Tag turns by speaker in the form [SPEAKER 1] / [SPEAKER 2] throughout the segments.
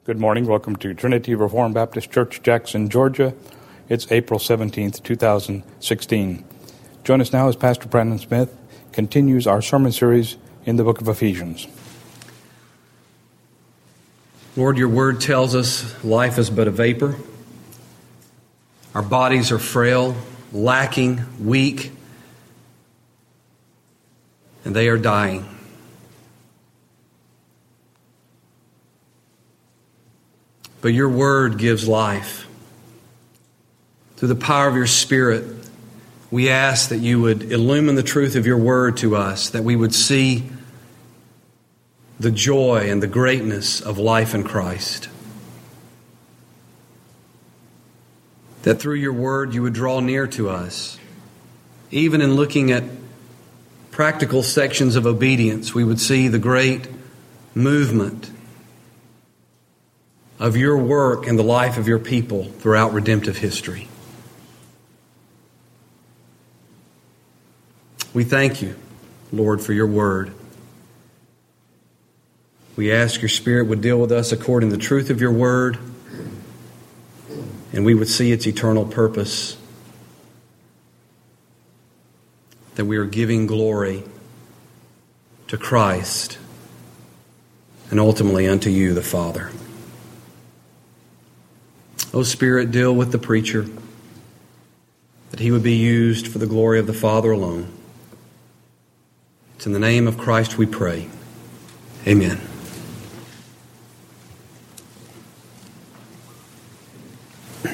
[SPEAKER 1] Good morning. Welcome to Trinity Reformed Baptist Church, Jackson, Georgia. It's April 17th, 2016. Join us now as Pastor Brandon Smith continues our sermon series in the book of Ephesians.
[SPEAKER 2] Lord, your word tells us life is but a vapor. Our bodies are frail, lacking, weak, and they are dying. But your word gives life. Through the power of your Spirit, we ask that you would illumine the truth of your word to us, that we would see the joy and the greatness of life in Christ. That through your word you would draw near to us. Even in looking at practical sections of obedience, we would see the great movement of your work and the life of your people throughout redemptive history. We thank you, Lord, for your word. We ask your Spirit would deal with us according to the truth of your word, and we would see its eternal purpose, that we are giving glory to Christ and ultimately unto you, the Father. O Spirit, deal with the preacher, that he would be used for the glory of the Father alone. It's in the name of Christ we pray. Amen. I'm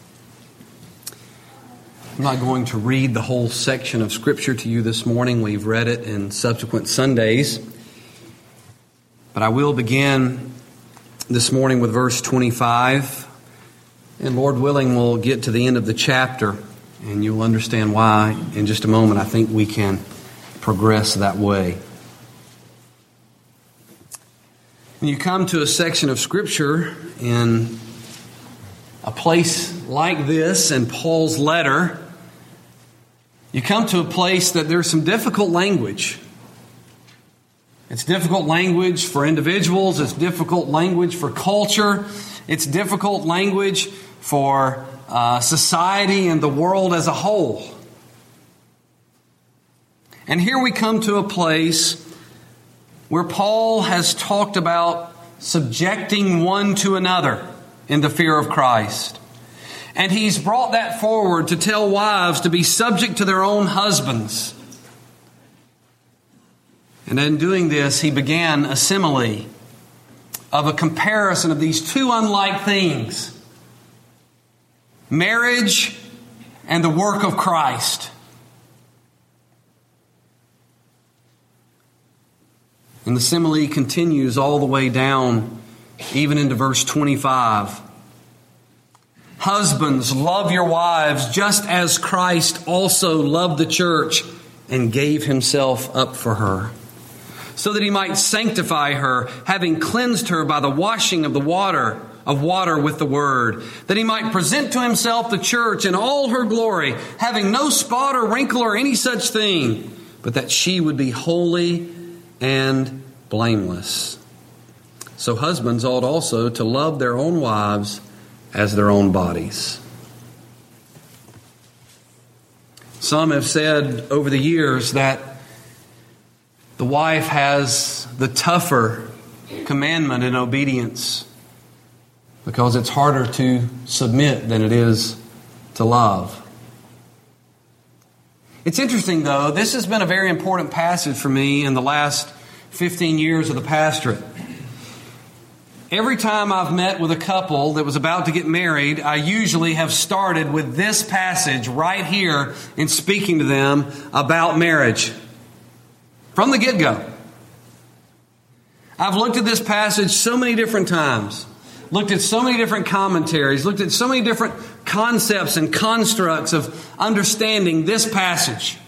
[SPEAKER 2] not going to read the whole section of Scripture to you this morning. We've read it in subsequent Sundays. But I will begin this morning with verse 25. And Lord willing, we'll get to the end of the chapter, and you'll understand why in just a moment. I think we can progress that way. When you come to a section of Scripture in a place like this in Paul's letter, you come to a place that there's some difficult language. It's difficult language for individuals. It's difficult language for culture. It's difficult language for society and the world as a whole. And here we come to a place where Paul has talked about subjecting one to another in the fear of Christ. And he's brought that forward to tell wives to be subject to their own husbands. And in doing this, he began a simile of a comparison of these two unlike things: marriage and the work of Christ. And the simile continues all the way down, even into verse 25. Husbands, love your wives just as Christ also loved the church and gave himself up for her, so that he might sanctify her, having cleansed her by the washing of water with the word, that he might present to himself the church in all her glory, having no spot or wrinkle or any such thing, but that she would be holy and blameless. So husbands ought also to love their own wives as their own bodies. Some have said over the years that the wife has the tougher commandment in obedience because it's harder to submit than it is to love. It's interesting, though, this has been a very important passage for me in the last 15 years of the pastorate. Every time I've met with a couple that was about to get married, I usually have started with this passage right here in speaking to them about marriage. From the get-go. I've looked at this passage so many different times, looked at so many different commentaries, looked at so many different concepts and constructs of understanding this passage.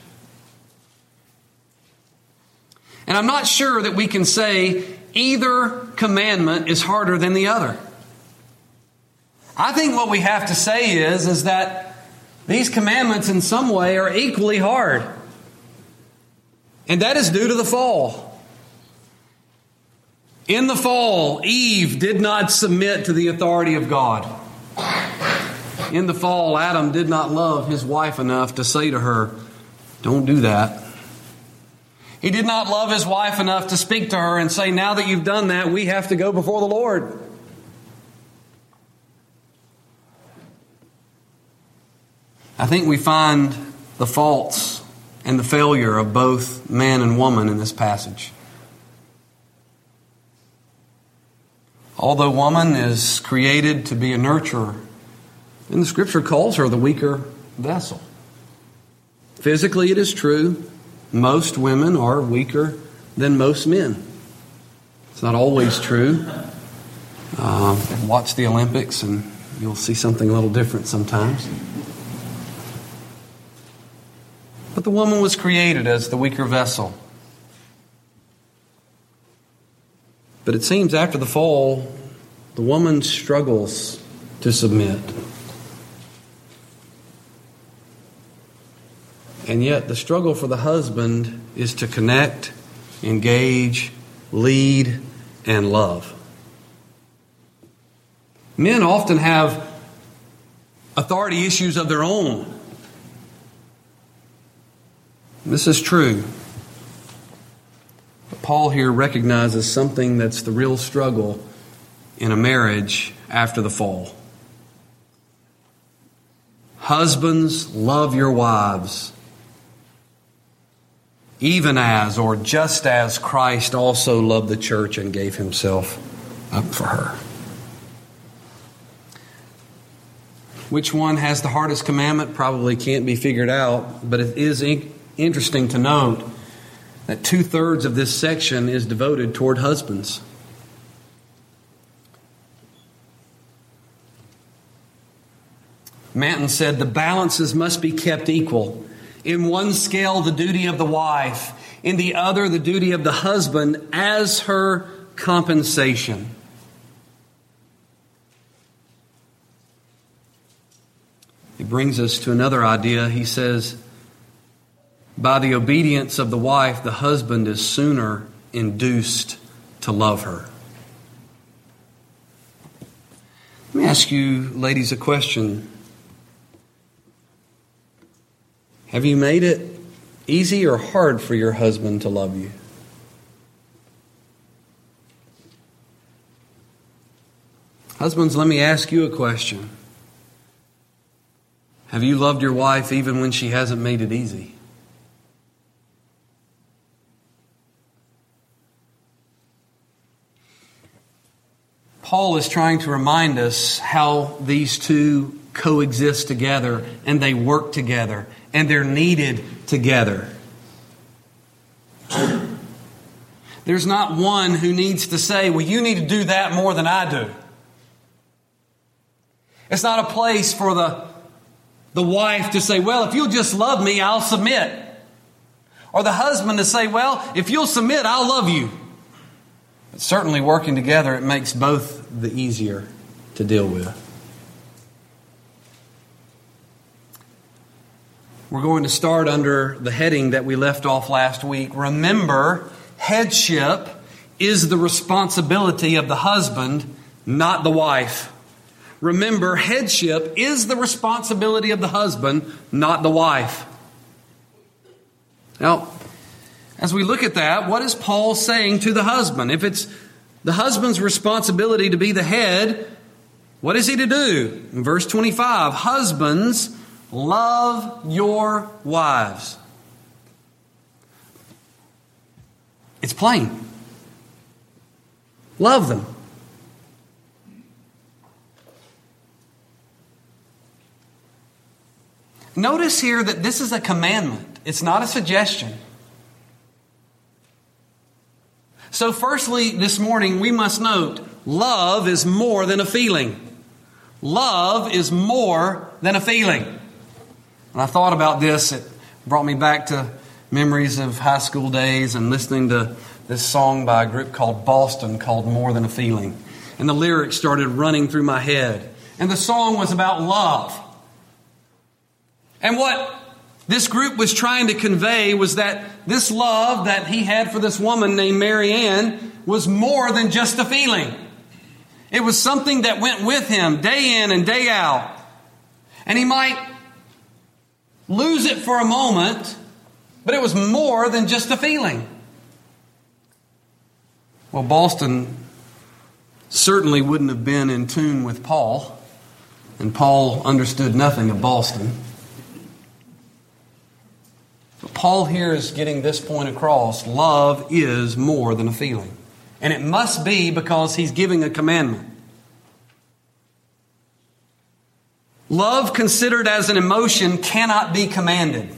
[SPEAKER 2] And I'm not sure that we can say either commandment is harder than the other. I think what we have to say is that these commandments in some way are equally hard. And that is due to the fall. In the fall, Eve did not submit to the authority of God. In the fall, Adam did not love his wife enough to say to her, "Don't do that." He did not love his wife enough to speak to her and say, "Now that you've done that, we have to go before the Lord." I think we find the faults and the failure of both man and woman in this passage. Although woman is created to be a nurturer, and the Scripture calls her the weaker vessel. Physically, it is true. Most women are weaker than most men. It's not always true. Watch the Olympics and you'll see something a little different sometimes. But the woman was created as the weaker vessel. But it seems after the fall, the woman struggles to submit. And yet the struggle for the husband is to connect, engage, lead, and love. Men often have authority issues of their own. This is true. But Paul here recognizes something that's the real struggle in a marriage after the fall. Husbands, love your wives, even as or just as Christ also loved the church and gave himself up for her. Which one has the hardest commandment? Probably can't be figured out, but it is interesting to note that 2/3 of this section is devoted toward husbands. Manton said the balances must be kept equal. In one scale, the duty of the wife. In the other, the duty of the husband as her compensation. He brings us to another idea. He says, by the obedience of the wife, the husband is sooner induced to love her. Let me ask you, ladies, a question. Have you made it easy or hard for your husband to love you? Husbands, let me ask you a question. Have you loved your wife even when she hasn't made it easy? Paul is trying to remind us how these two coexist together and they work together and they're needed together. There's not one who needs to say, well, you need to do that more than I do. It's not a place for the wife to say, well, if you'll just love me, I'll submit. Or the husband to say, well, if you'll submit, I'll love you. But certainly working together, it makes both the easier to deal with. We're going to start under the heading that we left off last week. Remember, headship is the responsibility of the husband, not the wife. Remember, headship is the responsibility of the husband, not the wife. Now, as we look at that, what is Paul saying to the husband? If it's the husband's responsibility to be the head, what is he to do? In verse 25, husbands, love your wives. It's plain. Love them. Notice here that this is a commandment. It's not a suggestion. So firstly, this morning, we must note, love is more than a feeling. Love is more than a feeling. When I thought about this, it brought me back to memories of high school days and listening to this song by a group called Boston called More Than a Feeling. And the lyrics started running through my head. And the song was about love. And what this group was trying to convey was that this love that he had for this woman named Mary Ann was more than just a feeling. It was something that went with him day in and day out. And he might lose it for a moment, but it was more than just a feeling. Well, Boston certainly wouldn't have been in tune with Paul, and Paul understood nothing of Boston. But Paul here is getting this point across. Love is more than a feeling. And it must be because he's giving a commandment. Love considered as an emotion cannot be commanded.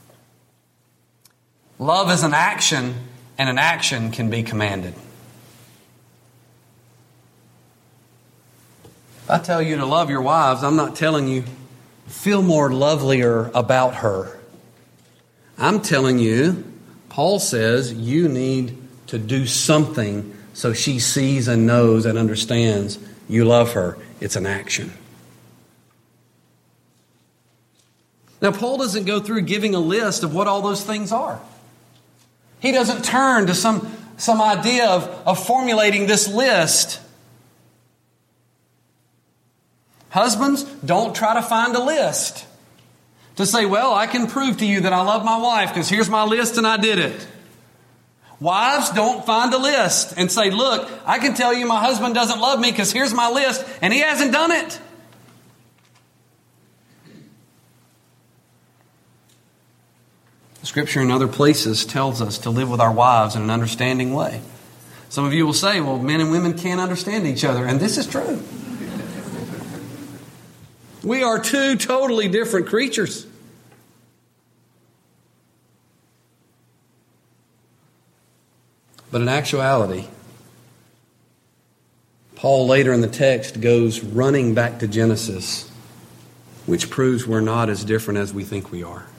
[SPEAKER 2] Love is an action, and an action can be commanded. If I tell you to love your wives, I'm not telling you feel more lovelier about her. I'm telling you, Paul says, you need to do something so she sees and knows and understands you love her. It's an action. Now, Paul doesn't go through giving a list of what all those things are. He doesn't turn to some idea of formulating this list. Husbands, don't try to find a list to say, well, I can prove to you that I love my wife because here's my list and I did it. Wives, don't find a list and say, look, I can tell you my husband doesn't love me because here's my list and he hasn't done it. Scripture in other places tells us to live with our wives in an understanding way. Some of you will say, well, men and women can't understand each other, and this is true. We are two totally different creatures. But in actuality, Paul later in the text goes running back to Genesis, which proves we're not as different as we think we are.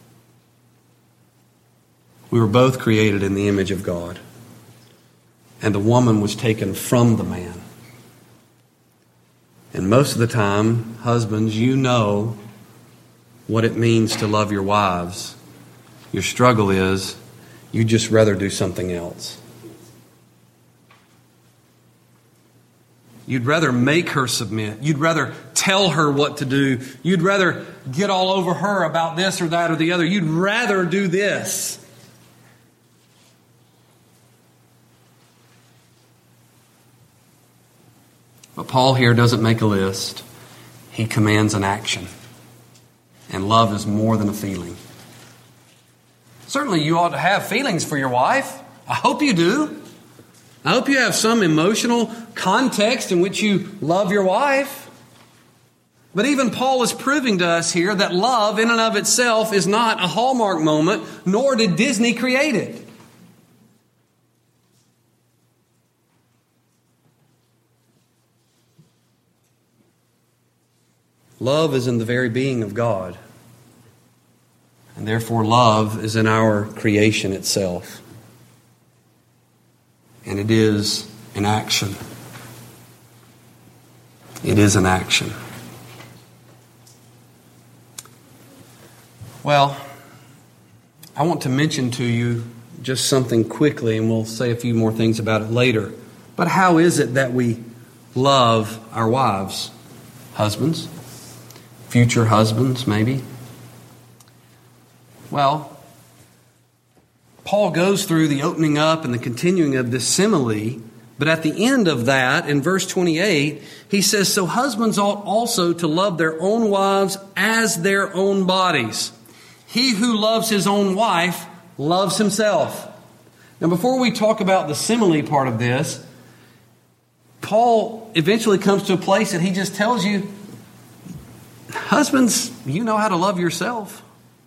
[SPEAKER 2] We were both created in the image of God, and the woman was taken from the man. And most of the time, husbands, you know what it means to love your wives. Your struggle is you'd just rather do something else. You'd rather make her submit. You'd rather tell her what to do. You'd rather get all over her about this or that or the other. You'd rather do this. But Paul here doesn't make a list. He commands an action. And love is more than a feeling. Certainly you ought to have feelings for your wife. I hope you do. I hope you have some emotional context in which you love your wife. But even Paul is proving to us here that love in and of itself is not a Hallmark moment, nor did Disney create it. Love is in the very being of God. And therefore love is in our creation itself. And it is an action. It is an action. Well, I want to mention to you just something quickly, and we'll say a few more things about it later. But how is it that we love our wives? Husbands? Future husbands, maybe? Well, Paul goes through the opening up and the continuing of this simile, but at the end of that, in verse 28, he says, so husbands ought also to love their own wives as their own bodies. He who loves his own wife loves himself. Now, before we talk about the simile part of this, Paul eventually comes to a place that he just tells you, husbands, you know how to love yourself.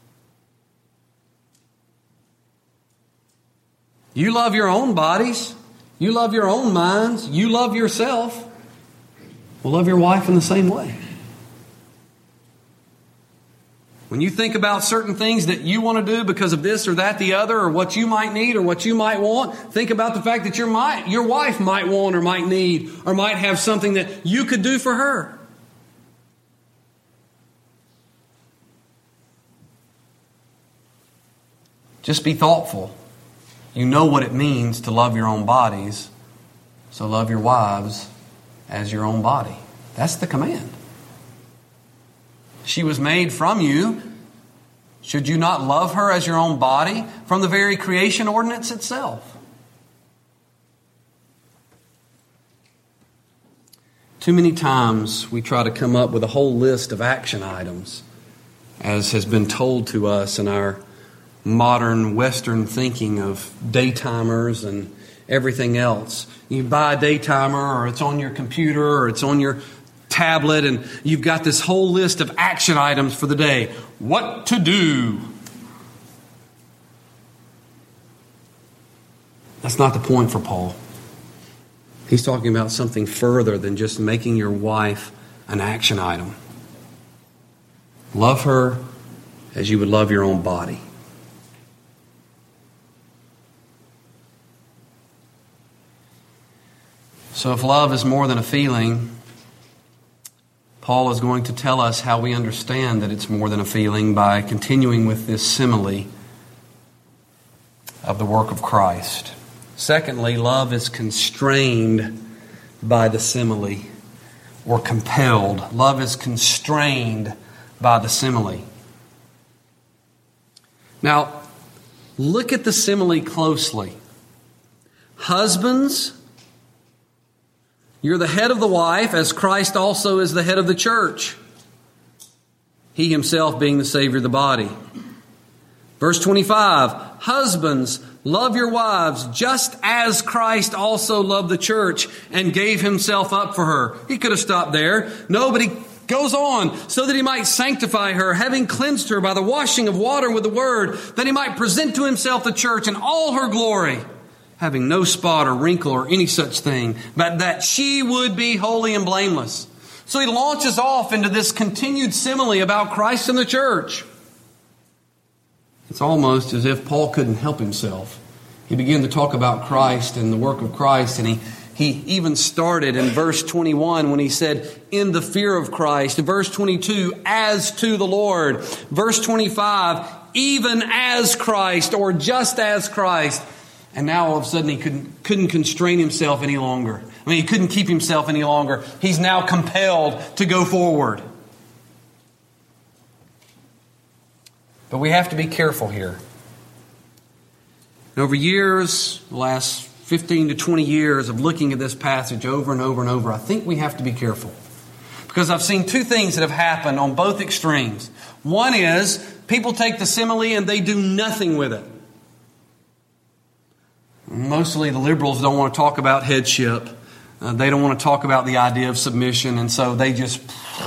[SPEAKER 2] You love your own bodies. You love your own minds. You love yourself. Well, love your wife in the same way. When you think about certain things that you want to do because of this or that, the other, or what you might need or what you might want, think about the fact that your wife might want or might need or might have something that you could do for her. Just be thoughtful. You know what it means to love your own bodies, so love your wives as your own body. That's the command. She was made from you. Should you not love her as your own body from the very creation ordinance itself? Too many times we try to come up with a whole list of action items, as has been told to us in our modern Western thinking of daytimers and everything else. You buy a daytimer, or it's on your computer, or it's on your tablet, and you've got this whole list of action items for the day. What to do. That's not the point for Paul. He's talking about something further than just making your wife an action item. Love her as you would love your own body. So if love is more than a feeling, Paul is going to tell us how we understand that it's more than a feeling by continuing with this simile of the work of Christ. Secondly, love is constrained by the simile, or compelled. Love is constrained by the simile. Now, look at the simile closely. Husbands, you're the head of the wife, as Christ also is the head of the church, He Himself being the Savior of the body. Verse 25, husbands, love your wives just as Christ also loved the church and gave Himself up for her. He could have stopped there. No, but He goes on, so that He might sanctify her, having cleansed her by the washing of water with the word, that He might present to Himself the church in all her glory, having no spot or wrinkle or any such thing, but that she would be holy and blameless. So he launches off into this continued simile about Christ and the church. It's almost as if Paul couldn't help himself. He began to talk about Christ and the work of Christ, and he even started in verse 21 when he said, in the fear of Christ. In verse 22, as to the Lord. Verse 25, even as Christ, or just as Christ. And now all of a sudden he couldn't constrain himself any longer. I mean, he couldn't keep himself any longer. He's now compelled to go forward. But we have to be careful here. And over years, the last 15 to 20 years of looking at this passage over and over and over, I think we have to be careful. Because I've seen two things that have happened on both extremes. One is, people take the simile and they do nothing with it. Mostly the liberals don't want to talk about headship. They don't want to talk about the idea of submission, and so they just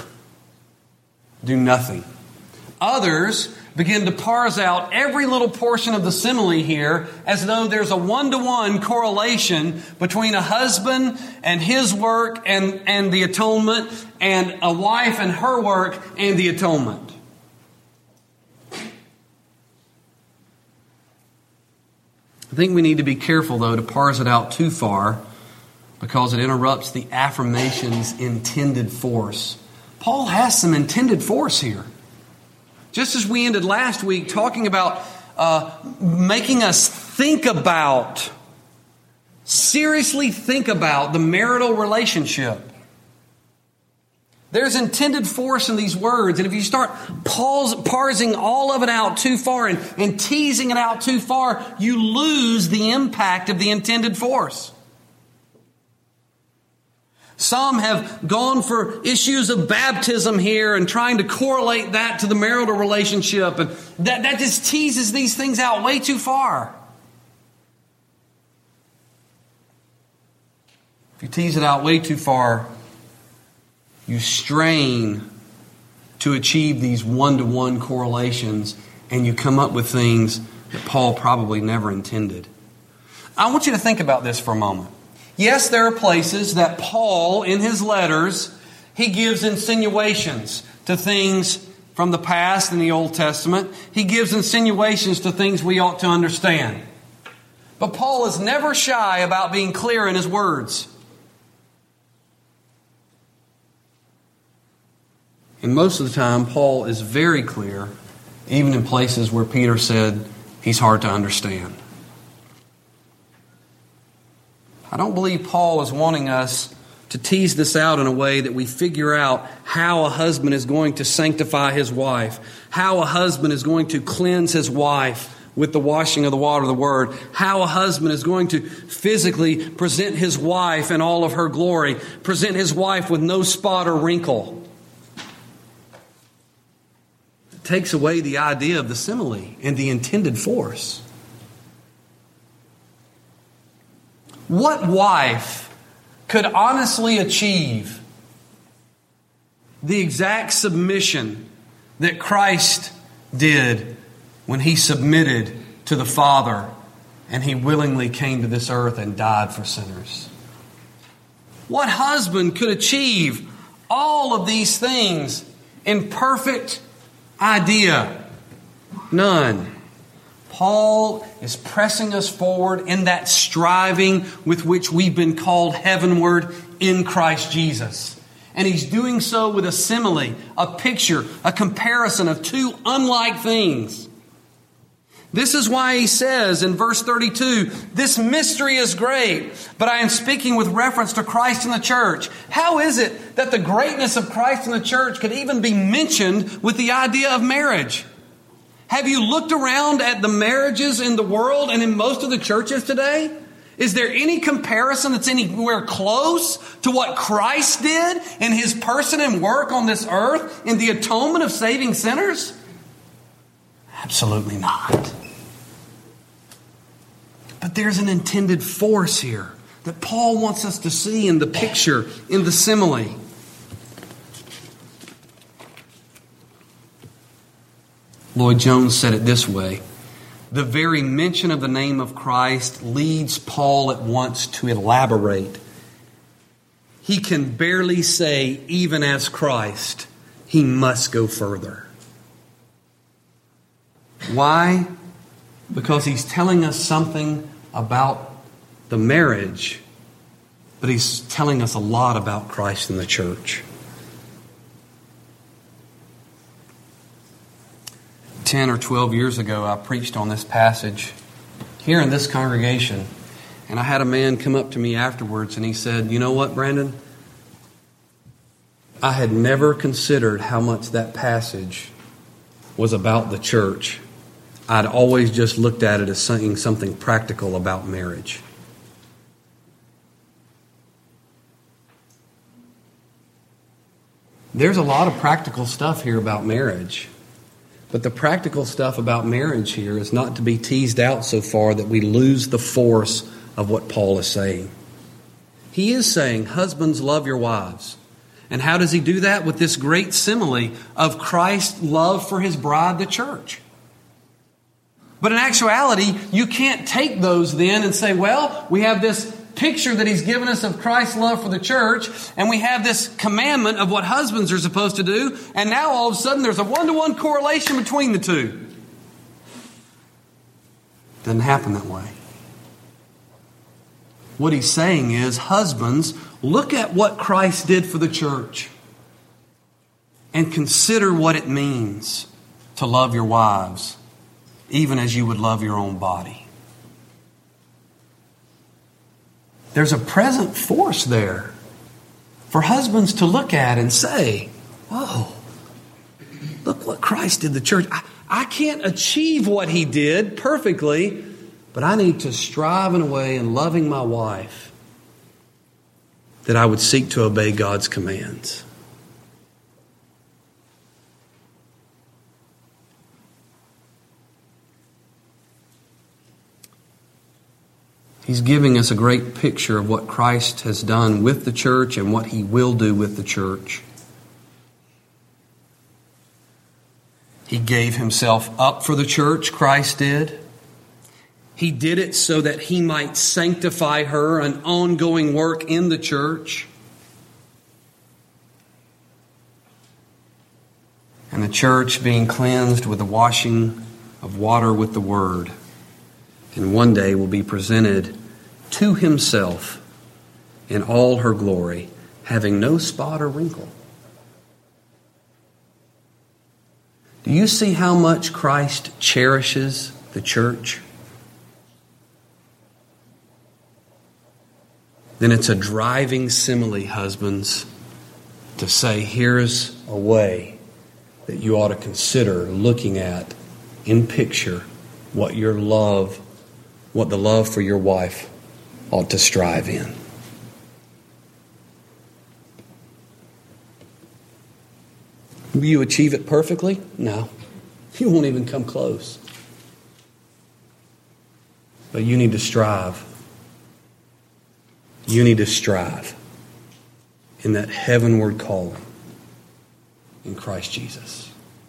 [SPEAKER 2] do nothing. Others begin to parse out every little portion of the simile here as though there's a one-to-one correlation between a husband and his work and the atonement, and a wife and her work and the atonement. I think we need to be careful, though, to parse it out too far, because it interrupts the affirmation's intended force. Paul has some intended force here. Just as we ended last week talking about making us seriously think about the marital relationship. There's intended force in these words, and if you start parsing all of it out too far and teasing it out too far, you lose the impact of the intended force. Some have gone for issues of baptism here and trying to correlate that to the marital relationship, and that just teases these things out way too far. If you tease it out way too far, you strain to achieve these one-to-one correlations, and you come up with things that Paul probably never intended. I want you to think about this for a moment. Yes, there are places that Paul, in his letters, he gives insinuations to things from the past in the Old Testament. He gives insinuations to things we ought to understand. But Paul is never shy about being clear in his words. And most of the time, Paul is very clear, even in places where Peter said, he's hard to understand. I don't believe Paul is wanting us to tease this out in a way that we figure out how a husband is going to sanctify his wife, how a husband is going to cleanse his wife with the washing of the water of the Word, how a husband is going to physically present his wife in all of her glory, present his wife with no spot or wrinkle. It takes away the idea of the simile and the intended force. What wife could honestly achieve the exact submission that Christ did when he submitted to the Father and he willingly came to this earth and died for sinners? What husband could achieve all of these things in perfect idea? None. Paul is pressing us forward in that striving with which we've been called heavenward in Christ Jesus. And he's doing so with a simile, a picture, a comparison of two unlike things. This is why he says in verse 32, this mystery is great, but I am speaking with reference to Christ and the church. How is it that the greatness of Christ and the church could even be mentioned with the idea of marriage? Have you looked around at the marriages in the world and in most of the churches today? Is there any comparison that's anywhere close to what Christ did in his person and work on this earth in the atonement of saving sinners? Absolutely not. But there's an intended force here that Paul wants us to see in the picture, in the simile. Lloyd Jones said it this way: the very mention of the name of Christ leads Paul at once to elaborate. He can barely say, even as Christ, he must go further. Why? Because he's telling us something about the marriage, but he's telling us a lot about Christ and the church. 10 or 12 years ago, I preached on this passage here in this congregation. And I had a man come up to me afterwards and he said, you know what, Brandon? I had never considered how much that passage was about the church. I'd always just looked at it as saying something practical about marriage. There's a lot of practical stuff here about marriage. But the practical stuff about marriage here is not to be teased out so far that we lose the force of what Paul is saying. He is saying, husbands, love your wives. And how does he do that? With this great simile of Christ's love for his bride, the church. But in actuality, you can't take those then and say, well, we have this picture that he's given us of Christ's love for the church, and we have this commandment of what husbands are supposed to do, and now all of a sudden there's a one-to-one correlation between the two. Doesn't happen that way. What he's saying is, husbands, look at what Christ did for the church and consider what it means to love your wives, even as you would love your own body. There's a present force there for husbands to look at and say, whoa, look what Christ did the church. I can't achieve what he did perfectly, but I need to strive in a way in loving my wife that I would seek to obey God's commands. He's giving us a great picture of what Christ has done with the church and what he will do with the church. He gave himself up for the church, Christ did. He did it so that he might sanctify her, an ongoing work in the church. And the church being cleansed with the washing of water with the word. And one day will be presented to himself in all her glory, having no spot or wrinkle. Do you see how much Christ cherishes the church, then it's a driving simile, husbands, to say here's a way that you ought to consider looking at in picture what the love for your wife ought to strive in. Will you achieve it perfectly? No. You won't even come close. But you need to strive. You need to strive in that heavenward calling in Christ Jesus.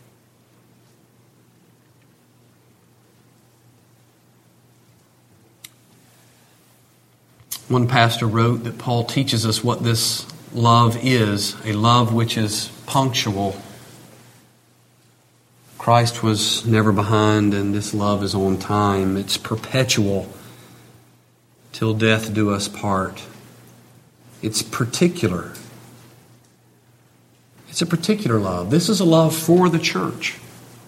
[SPEAKER 2] One pastor wrote that Paul teaches us what this love is, a love which is punctual. Christ was never behind, and this love is on time. It's perpetual till death do us part. It's particular. It's a particular love. This is a love for the church.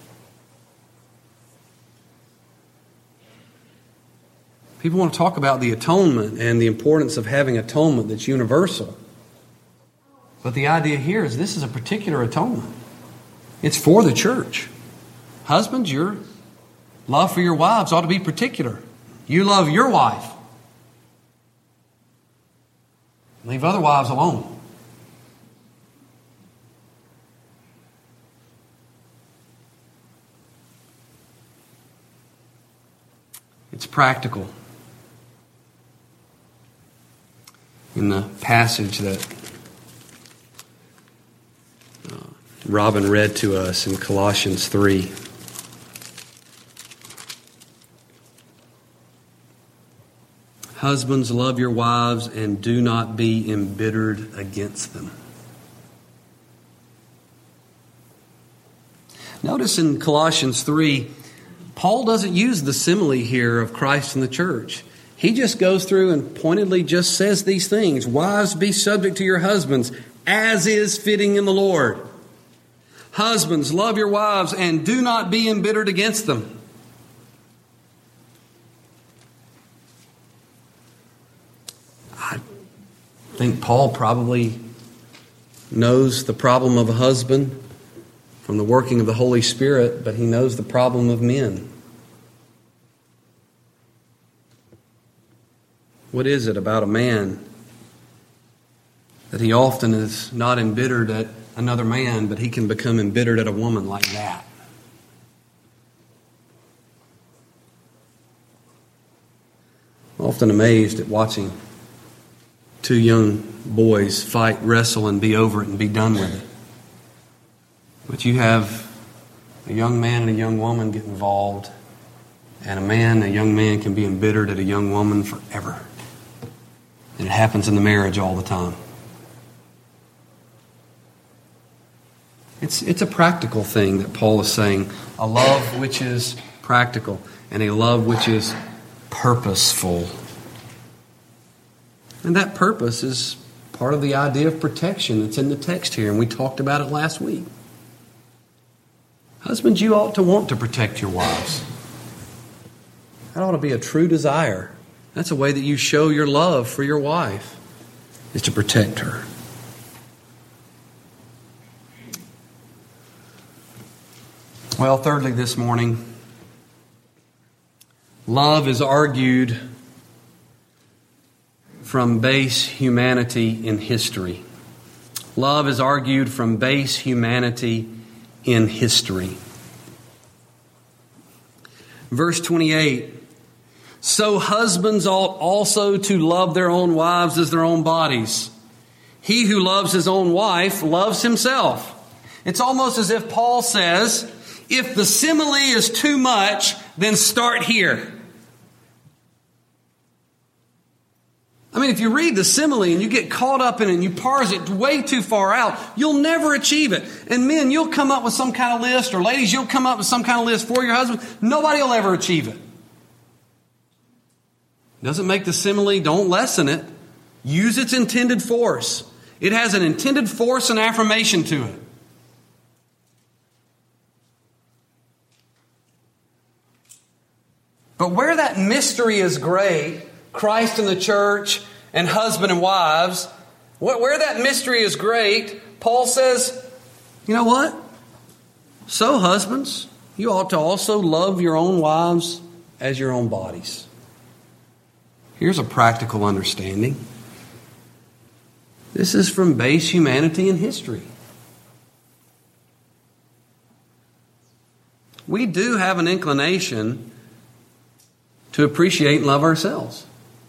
[SPEAKER 2] People want to talk about the atonement and the importance of having atonement that's universal. But the idea here is this is a particular atonement. It's for the church. Husbands, your love for your wives ought to be particular. You love your wife. Leave other wives alone. It's practical. In the passage that Robin read to us in Colossians 3. Husbands, love your wives and do not be embittered against them. Notice in Colossians 3, Paul doesn't use the simile here of Christ and the church. He just goes through and pointedly just says these things. Wives, be subject to your husbands, as is fitting in the Lord. Husbands, love your wives and do not be embittered against them. I think Paul probably knows the problem of a husband from the working of the Holy Spirit, but he knows the problem of men. What is it about a man that he often is not embittered at another man, but he can become embittered at a woman like that? I'm often amazed at watching two young boys fight, wrestle, and be over it and be done with it. But you have a young man and a young woman get involved, and a young man can be embittered at a young woman forever. And it happens in the marriage all the time. It's a practical thing that Paul is saying. A love which is practical and a love which is purposeful. And that purpose is part of the idea of protection that's in the text here, and we talked about it last week. Husbands, you ought to want to protect your wives. That ought to be a true desire. That's a way that you show your love for your wife, is to protect her. Well, thirdly this morning, love is argued from base humanity in history. Love is argued from base humanity in history. Verse 28, so husbands ought also to love their own wives as their own bodies. He who loves his own wife loves himself. It's almost as if Paul says, if the simile is too much, then start here. I mean, if you read the simile and you get caught up in it and you parse it way too far out, you'll never achieve it. And men, you'll come up with some kind of list, or ladies, you'll come up with some kind of list for your husband. Nobody will ever achieve it. Doesn't make the simile, don't lessen it. Use its intended force. It has an intended force and affirmation to it. But where that mystery is great, Christ and the church and husband and wives, where that mystery is great, Paul says, you know what? So husbands, you ought to also love your own wives as your own bodies. Here's a practical understanding. This is from base humanity and history. We do have an inclination to appreciate and love ourselves.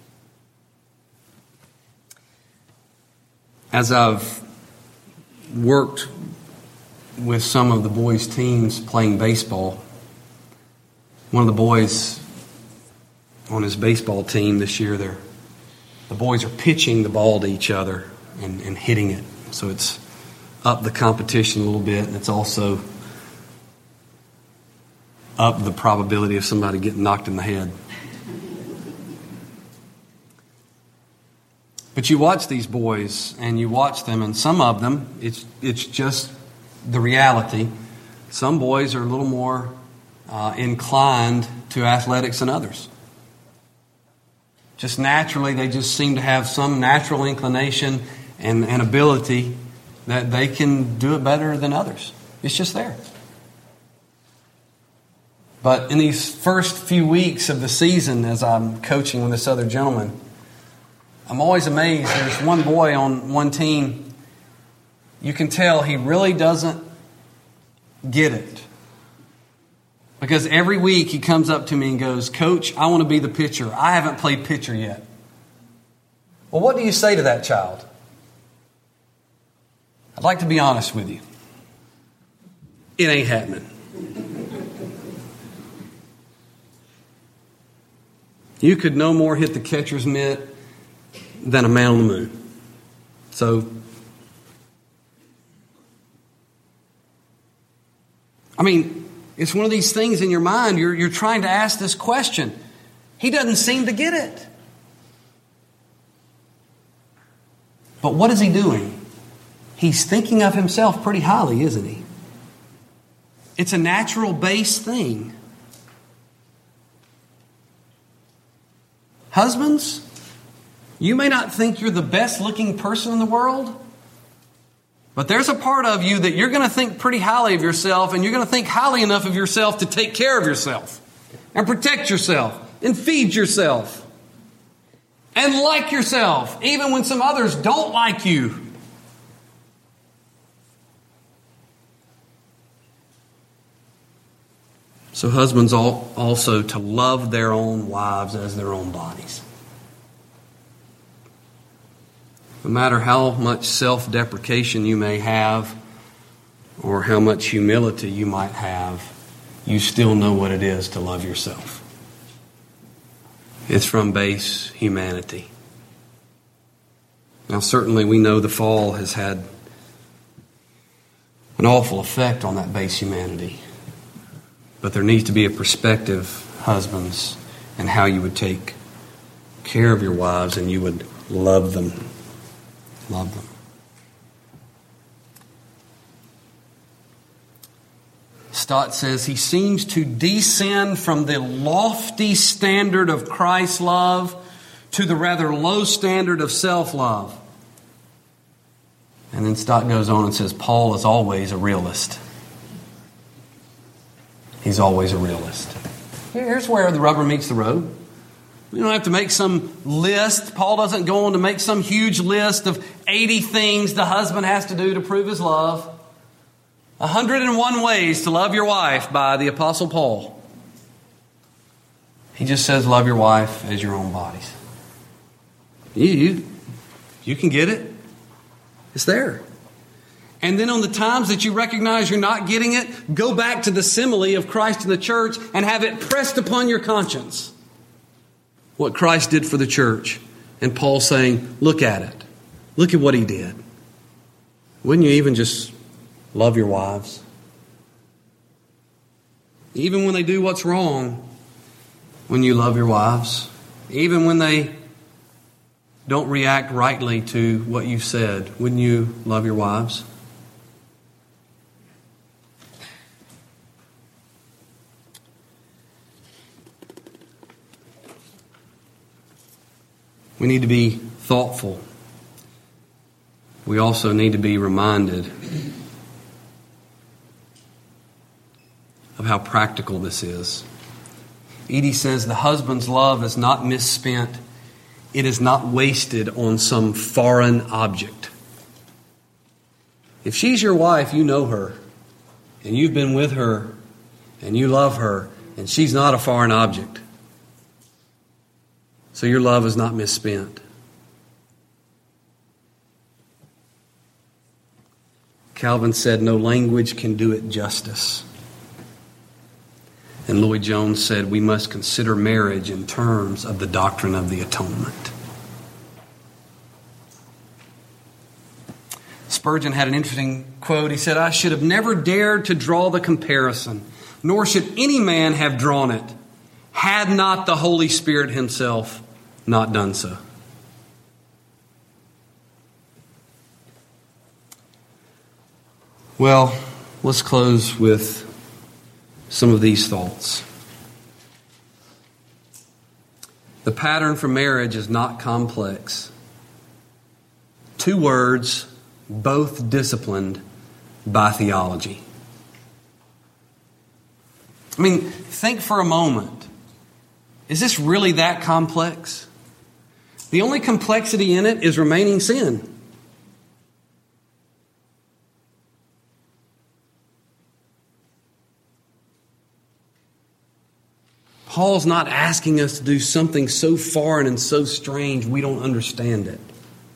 [SPEAKER 2] As I've worked with some of the boys' teams playing baseball, one of the boys on his baseball team this year, the boys are pitching the ball to each other and hitting it. So it's up the competition a little bit, and it's also up the probability of somebody getting knocked in the head. But you watch these boys, and you watch them, and some of them, it's just the reality. Some boys are a little more inclined to athletics than others. Just naturally, they just seem to have some natural inclination and ability that they can do it better than others. It's just there. But in these first few weeks of the season, as I'm coaching with this other gentleman, I'm always amazed. There's one boy on one team, you can tell he really doesn't get it. Because every week he comes up to me and goes, "Coach, I want to be the pitcher. I haven't played pitcher yet." Well, what do you say to that child? I'd like to be honest with you. It ain't happening. You could no more hit the catcher's mitt than a man on the moon. So, I mean, it's one of these things in your mind. You're trying to ask this question. He doesn't seem to get it. But what is he doing? He's thinking of himself pretty highly, isn't he? It's a natural base thing. Husbands, you may not think you're the best looking person in the world, but there's a part of you that you're going to think pretty highly of yourself, and you're going to think highly enough of yourself to take care of yourself and protect yourself and feed yourself and like yourself, even when some others don't like you. So husbands also to love their own wives as their own bodies. No matter how much self-deprecation you may have or how much humility you might have, you still know what it is to love yourself. It's from base humanity. Now, certainly we know the fall has had an awful effect on that base humanity. But there needs to be a perspective, husbands, and how you would take care of your wives and you would love them. Love them. Stott says he seems to descend from the lofty standard of Christ's love to the rather low standard of self-love. And then Stott goes on and says Paul is always a realist. He's always a realist. Here's where the rubber meets the road. We don't have to make some list. Paul doesn't go on to make some huge list of 80 things the husband has to do to prove his love. 101 ways to love your wife by the Apostle Paul. He just says love your wife as your own bodies. You can get it. It's there. And then on the times that you recognize you're not getting it, go back to the simile of Christ and the church and have it pressed upon your conscience. What Christ did for the church. And Paul saying, look at it. Look at what he did. Wouldn't you even just love your wives? Even when they do what's wrong, when you love your wives, even when they don't react rightly to what you said, wouldn't you love your wives? We need to be thoughtful. We also need to be reminded of how practical this is. Edie says the husband's love is not misspent. It is not wasted on some foreign object. If she's your wife, you know her, and you've been with her, and you love her, and she's not a foreign object. So your love is not misspent. Calvin said, no language can do it justice. And Lloyd Jones said, we must consider marriage in terms of the doctrine of the atonement. Spurgeon had an interesting quote. He said, I should have never dared to draw the comparison, nor should any man have drawn it, had not the Holy Spirit himself not done so. Well, let's close with some of these thoughts. The pattern for marriage is not complex. 2 words, both disciplined by theology. I mean, think for a moment. Is this really that complex? The only complexity in it is remaining sin. Paul's not asking us to do something so foreign and so strange we don't understand it.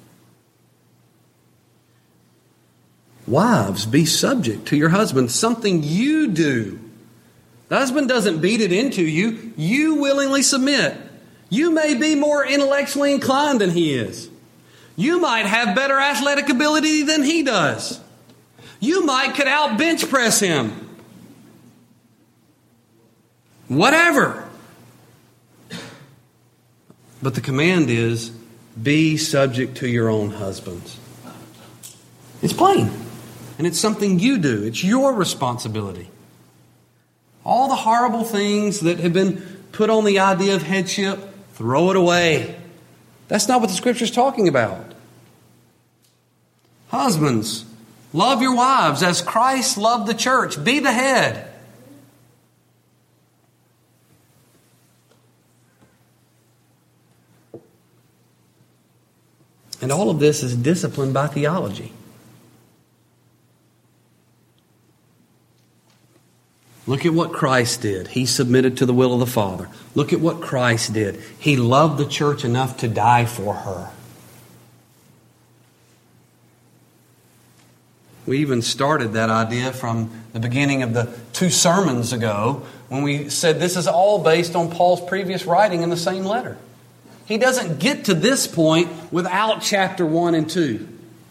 [SPEAKER 2] Wives, be subject to your husband, something you do. The husband doesn't beat it into you. You willingly submit. You may be more intellectually inclined than he is. You might have better athletic ability than he does. You might could out bench press him. Whatever. But the command is, be subject to your own husbands. It's plain. And it's something you do. It's your responsibility. All the horrible things that have been put on the idea of headship, throw it away. That's not what the Scripture's talking about. Husbands, love your wives as Christ loved the church. Be the head. And all of this is disciplined by theology. Look at what Christ did. He submitted to the will of the Father. Look at what Christ did. He loved the church enough to die for her. We even started that idea from the beginning of the 2 sermons ago when we said this is all based on Paul's previous writing in the same letter. He doesn't get to this point without chapter 1 and 2.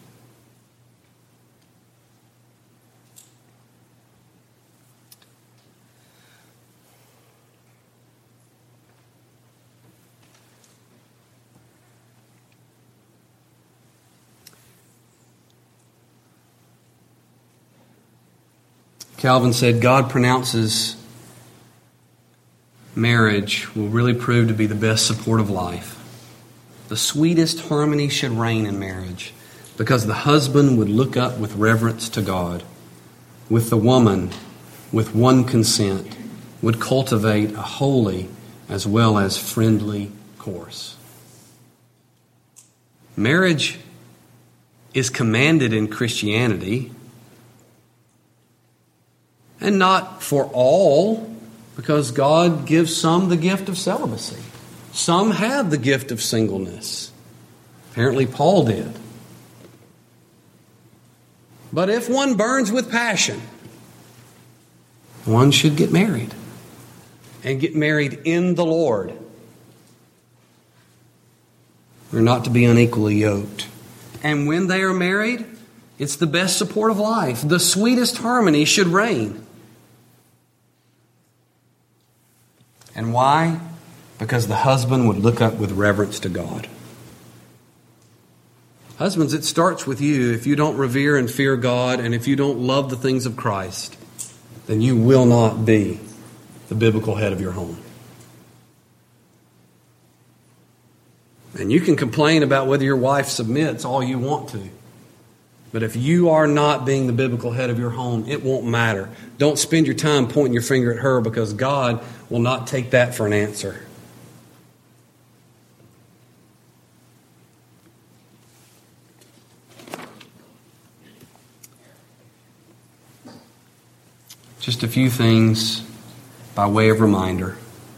[SPEAKER 2] Calvin said, God pronounces marriage will really prove to be the best support of life. The sweetest harmony should reign in marriage because the husband would look up with reverence to God. With the woman, with one consent, would cultivate a holy as well as friendly course. Marriage is commanded in Christianity, and not for all, because God gives some the gift of celibacy. Some have the gift of singleness. Apparently Paul did. But if one burns with passion, one should get married. And get married in the Lord. They're not to be unequally yoked. And when they are married, it's the best support of life. The sweetest harmony should reign. And why? Because the husband would look up with reverence to God. Husbands, it starts with you. If you don't revere and fear God, and if you don't love the things of Christ, then you will not be the biblical head of your home. And you can complain about whether your wife submits all you want to. But if you are not being the biblical head of your home, it won't matter. Don't spend your time pointing your finger at her, because God will not take that for an answer. Just a few things by way of reminder.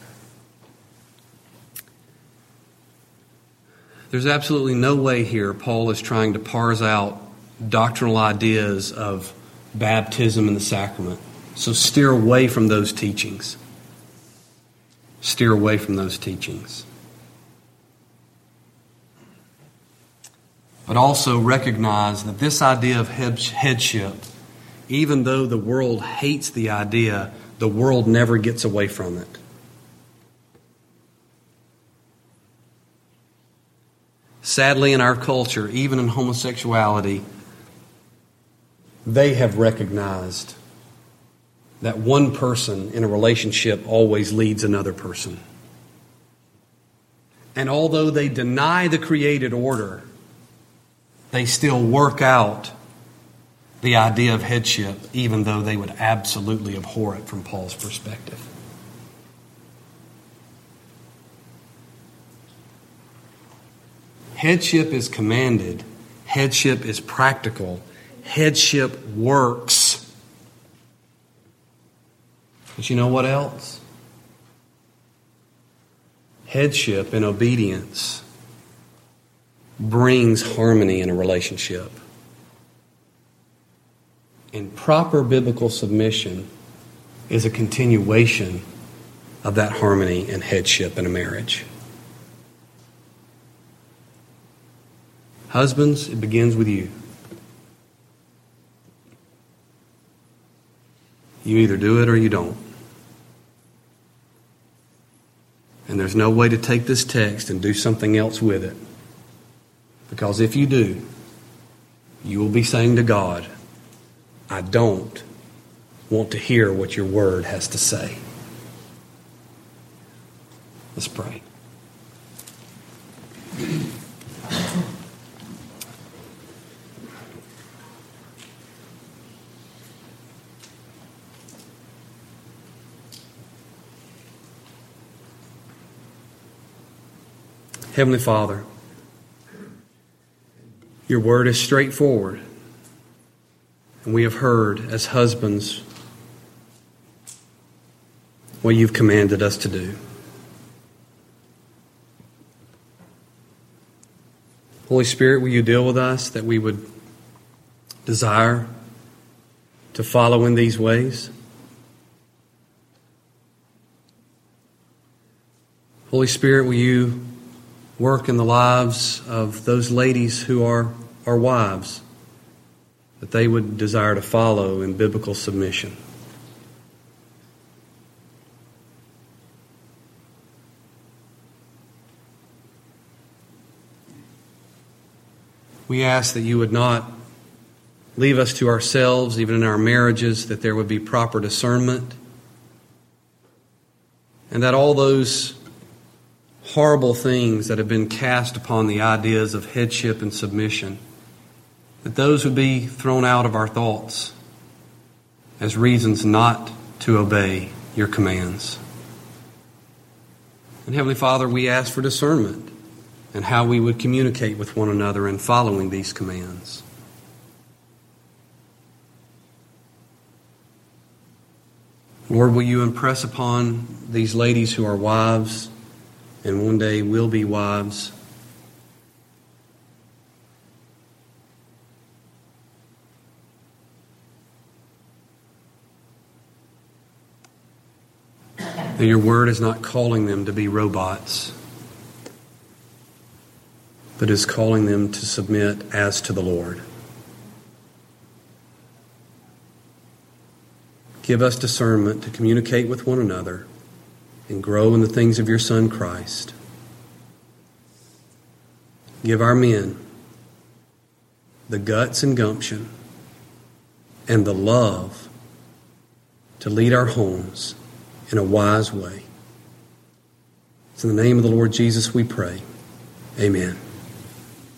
[SPEAKER 2] There's absolutely no way here Paul is trying to parse out doctrinal ideas of baptism and the sacrament. So steer away from those teachings. Steer away from those teachings. But also recognize that this idea of headship, even though the world hates the idea, the world never gets away from it. Sadly, in our culture, even in homosexuality, they have recognized that one person in a relationship always leads another person. And although they deny the created order, they still work out the idea of headship, even though they would absolutely abhor it from Paul's perspective. Headship is commanded. Headship is practical. Headship works. But you know what else? Headship and obedience brings harmony in a relationship. And proper biblical submission is a continuation of that harmony and headship in a marriage. Husbands, it begins with you. You either do it or you don't. And there's no way to take this text and do something else with it. Because if you do, you will be saying to God, I don't want to hear what your word has to say. Let's pray. Heavenly Father, your word is straightforward. And we have heard as husbands what you've commanded us to do. Holy Spirit, will you deal with us that we would desire to follow in these ways? Holy Spirit, will you work in the lives of those ladies who are our wives, that they would desire to follow in biblical submission. We ask that you would not leave us to ourselves, even in our marriages, that there would be proper discernment, and that all those horrible things that have been cast upon the ideas of headship and submission, that those would be thrown out of our thoughts as reasons not to obey your commands. And Heavenly Father, we ask for discernment and how we would communicate with one another in following these commands. Lord, will you impress upon these ladies who are wives and one day will be wives, that your word is not calling them to be robots, but is calling them to submit as to the Lord. Give us discernment to communicate with one another and grow in the things of your Son, Christ. Give our men the guts and gumption and the love to lead our homes in a wise way. It's in the name of the Lord Jesus we pray. Amen.